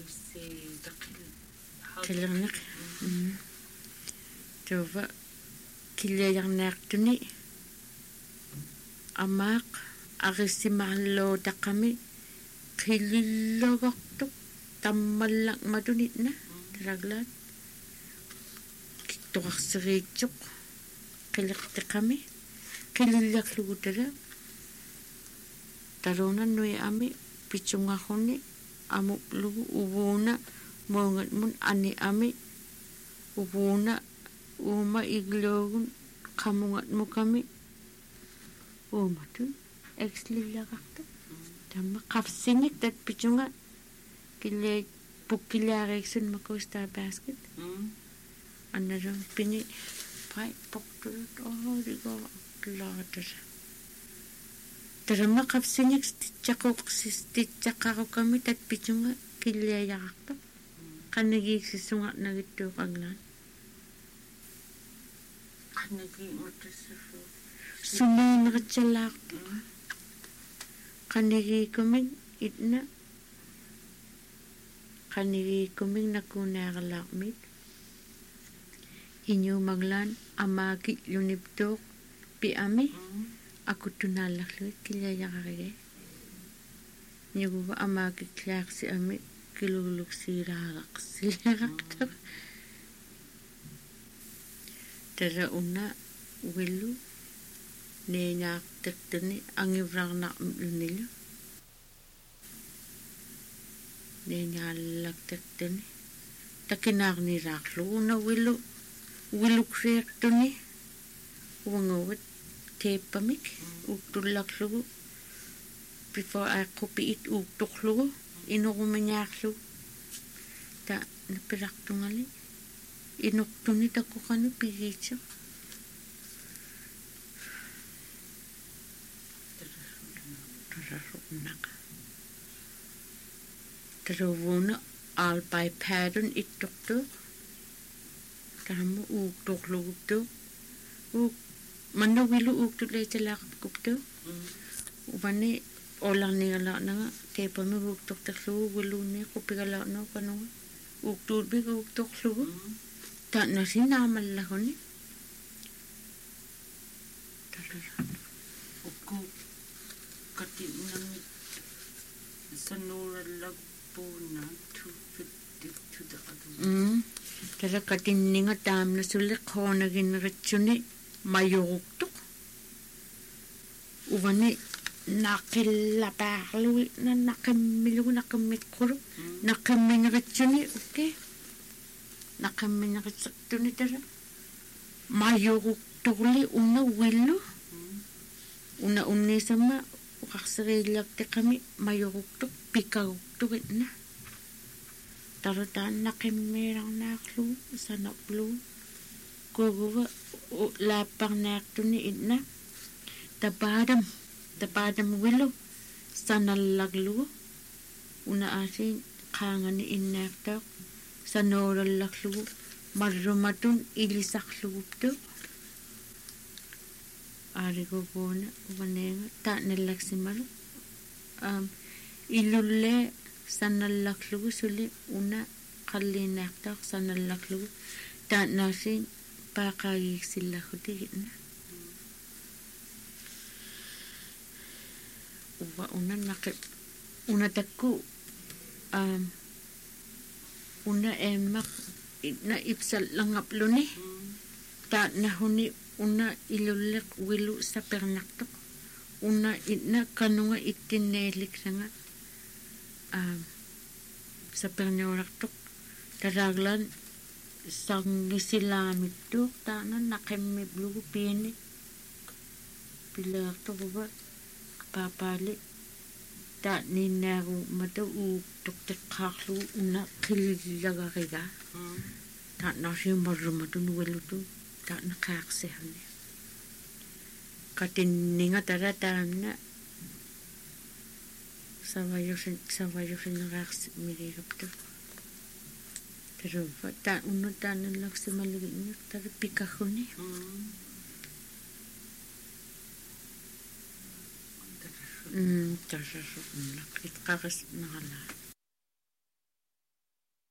qillerneq tuva killiarnaartuni amaaq arissimaallo taqami qillillogortuq tammallaq matunitna taraglaat kittoqarseriitsuq qillerteqami qillillarlugutala talunannui ami pitsungarruni amuplugu uvuuna muungatmun ani ami uvuuna uuma igloogun qamungatmukami uumatun ekslillaqartu tamma qafsinik tat pitsunga kille pukkilaariiksun makustaa basket annarum pini pai poktulut digo klaatasa taramma qafsinik titsaqqaqukami tat pitsunga killeayaqartu qannagiiksissungarnagittuuqaglaan sumiineritsallaartu qannagiikumik itna qannagiikumik nakuunaaralaarmit iñuumaglaan amaakilluniptuuq piami akuttunaallarluit killeayaqarige ñuguva amaakiklaarsi ami kiluluksiiraaqaqsileqartu tara una willu neenaartaktuni angivrarnarmilu neenaallaktaktuni takinaarniraarlu una willukriartuni uanguvat teeppamik uuttullaqlugu before aqupiit uuttorlugu inurumañaarlu ta napirartungali inortuni takuqanu pigiitsu tararunnaqa taruvuuna aalpaipadun ittortuuq tarammu uuttorluguttuuq manna wilu uuttuleitalaaqapkuptuuq uvani olarnigalarnaga teepami uuttortarlugu wiluunni qupigalarnau kanuga uuttuutbik uuttorlugu taanasinaamallaguni ukku katinamit sanurallagpuuna tala katinninga taamna sulle qoonaginneritsuni majoruktuq uvani naqillapaarlugi naqimmilugu naqimmitqulu naqimmineritsuni okay naqimmineritsertuni tala majoruktorli una willu una unnisamma uqarseriillarteqami majoruktuq pikagukturitna tarutaan naqimmiilarnaarlugu sanarlugu kuguva laapparnaartuni itna tapaadam willu sanallaglugu una aasiin qaangani innaartaaq sanoolallaglugu marrumatun ilisarluguptuq aariguguuna uvaneega taanallaksimalu ilulle sanallaglugu suli una qalliinaartaaq sanallaglugu taanaasiin paaqaagiiksillahutigitna uva una takku una emmaq itna ipsallangapluni taanahuni una ilulleq wilu sapernartuq una itna kanunga ittinneeliksanga saperniorartuq taraglan sangisilamittuq taana naqimmilugu piini pilaartuquva papaali taaninnaagu mata uuktorteqqaarlugu una qillagariga taanarsiumarrumatun wilutu taana qaaqsihuni qatinninga tara taamna savayusineraaqsi miligaptu taruva taan una taanallaqsimaluginngiq tara pikaguni tararrunnaq itqaris naqala